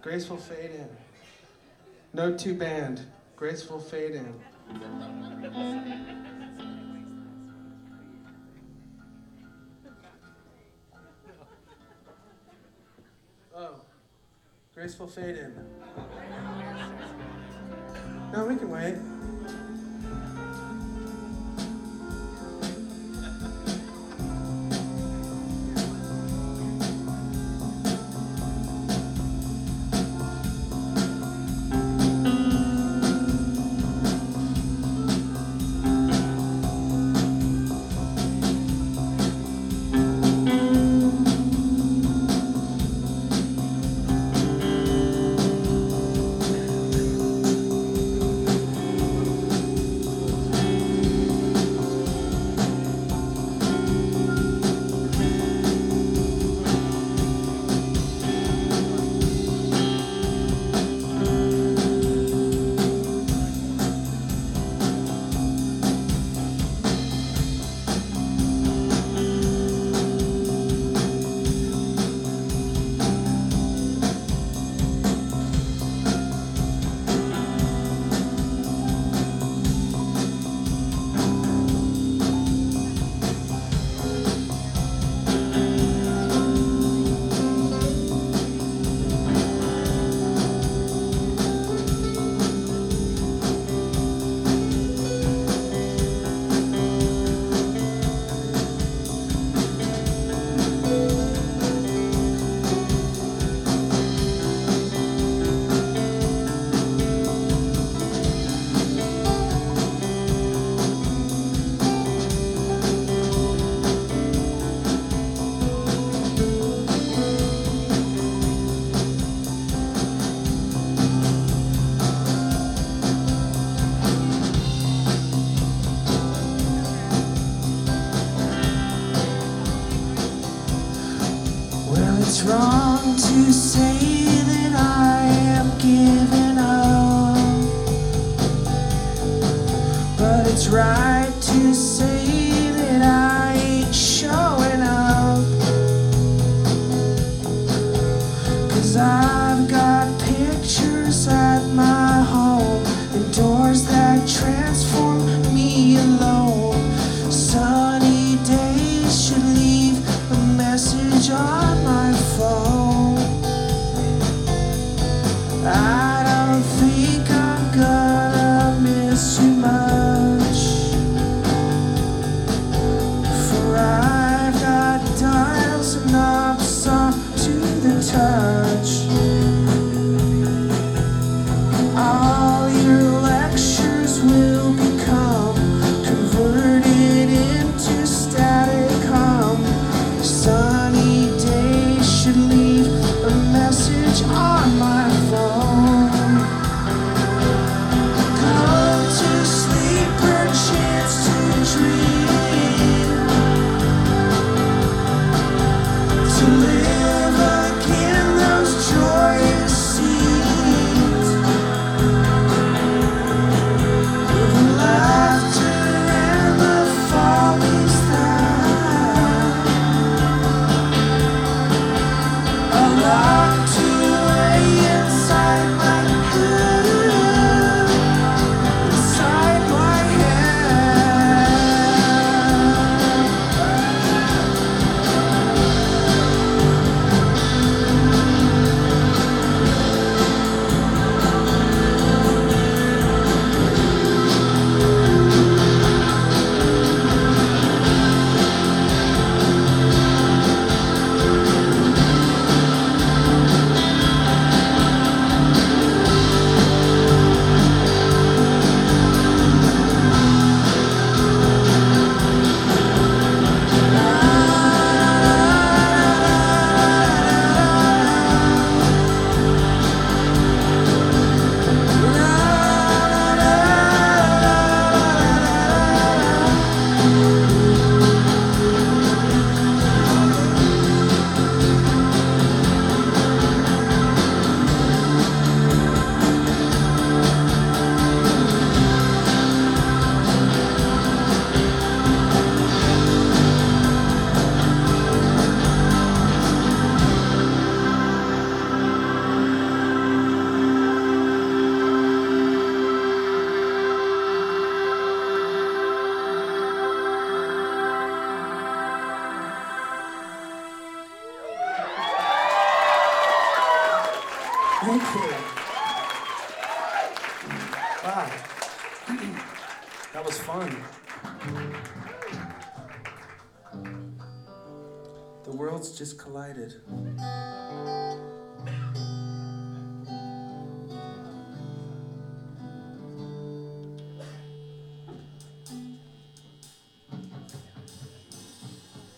Graceful fade in. Note 2 band. Graceful fade in. Oh. Graceful fade in. No, we can wait. It's wrong to say that I am giving up, but it's right to say that I ain't showing up. 'Cause I've got pictures at my home and doors that transform me alone. Sunny days should leave a message on my phone. I don't think I'm gonna miss you much, for I've got dials and knobs off to the touch. Thank you. Wow. That was fun. The worlds just collided.